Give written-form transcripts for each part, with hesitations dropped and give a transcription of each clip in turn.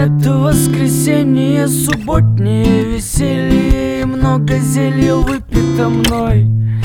Это воскресенье, субботнее веселье, много зелья выпито мной.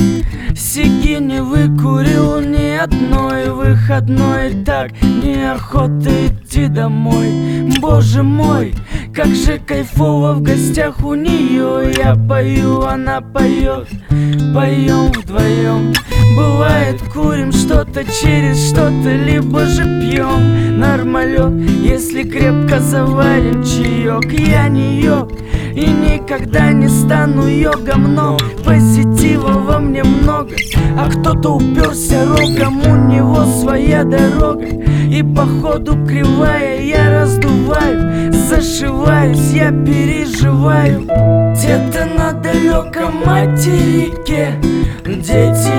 Сиги не выкурил ни одной, выходной, так неохота идти домой. Боже мой, как же кайфово в гостях у нее. Я пою, она поет, поем вдвоем. Бывает, курим что-то через что-то, либо же пьем нормалек, если крепко заварим чаек. Я не йог и никогда не стану йогом, но позитива во мне много. А кто-то уперся рогом, у него своя дорога, и походу кривая я раздуваю, зашиваюсь, я переживаю. Где-то на далеком материке дети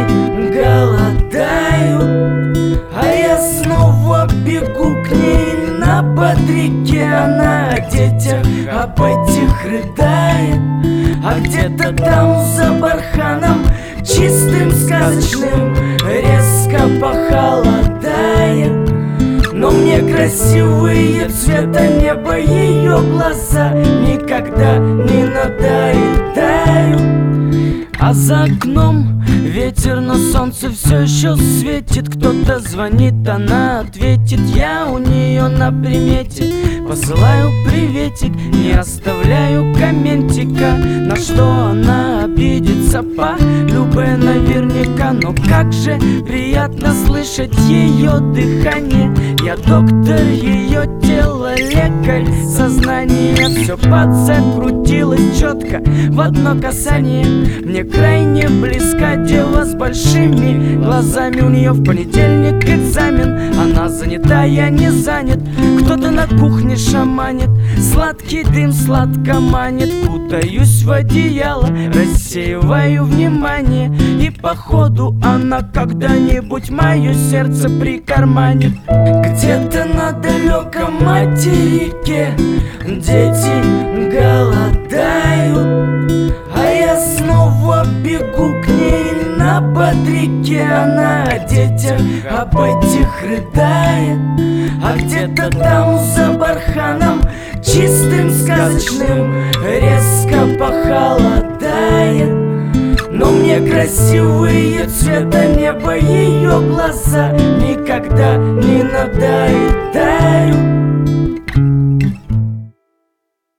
голодают, а я снова бегу к ней на бодрике. Она о детях, об этих рыдает, а где-то там за барханом чистым, сказочным резко похолодает. Но мне красивые цвета неба ее глаза никогда не надоедают. А за окном ветер, но солнце все еще светит. Кто-то звонит, она ответит, я у нее на примете. Посылаю приветик, не оставляю комментика, на что она обидится, полюбе наверняка. Но как же приятно слышать ее дыхание. Я доктор, ее тело, лекарь сознание. Все подзакрутилось четко в одно касание. Мне крайне близка дева с большими глазами. У нее в понедельник экзамен, она занята, я не занят. Кто-то на кухне шаманит, сладкий дым сладко манит. Кутаюсь в одеяло, рассеиваю внимание, и походу она когда-нибудь мое сердце прикарманит. Где-то на далеком материке дети голодают, а я снова бегу к ней на бодрике. Она о детях, об этих рыдает, а где-то там за барханом чистым, сказочным резко похолодает. Но мне красивые цвета неба ее глаза никогда не надоедают.